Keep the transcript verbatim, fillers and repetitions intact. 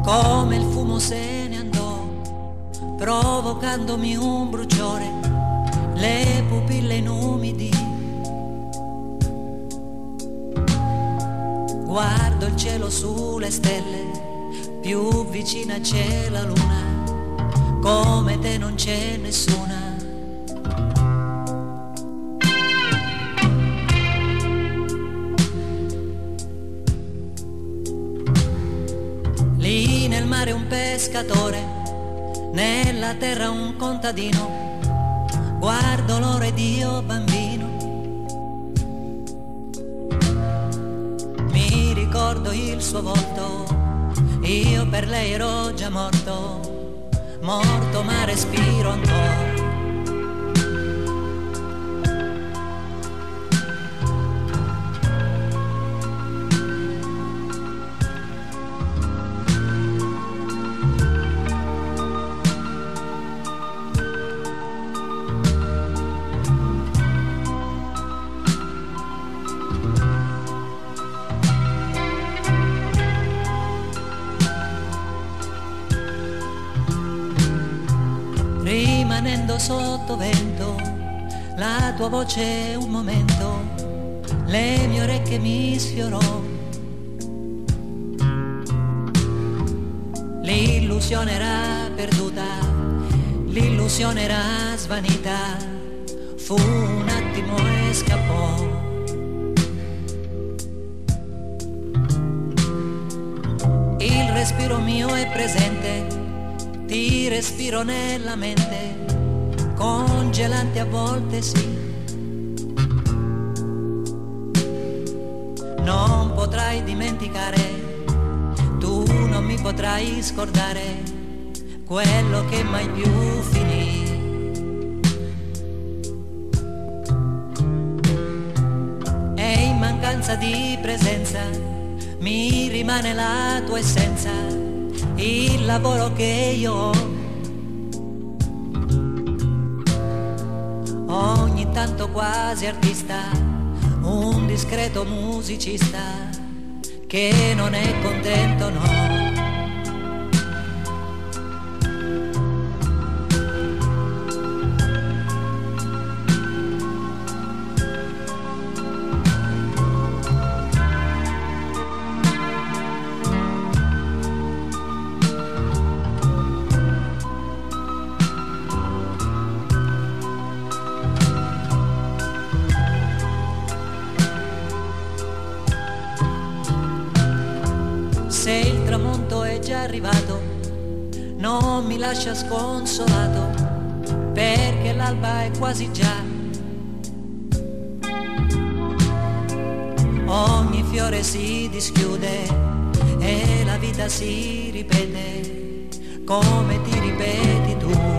come il fumo se ne andò, provocandomi un bruciore, le pupille inumidi. Guardo il cielo sulle stelle, più vicina c'è la luna, come te non c'è nessuna. Lì nel mare un pescatore, nella terra un contadino, guardo l'oro ed io bambino. Mi ricordo il suo volto, io per lei ero già morto, morto ma respiro ancora. Rimanendo sotto vento, la tua voce un momento, le mie orecchie mi sfiorò. L'illusione era perduta, l'illusione era svanita, fu un attimo e scappò. Il respiro mio è presente, ti respiro nella mente, congelante a volte sì. Non potrai dimenticare, tu non mi potrai scordare quello che mai più finì. E in mancanza di presenza mi rimane la tua essenza, il lavoro che io ho. Ogni tanto quasi artista, un discreto musicista che non è contento, no. Se il tramonto è già arrivato, non mi lascia sconsolato, perché l'alba è quasi già. Ogni fiore si dischiude e la vita si ripete, come ti ripeti tu.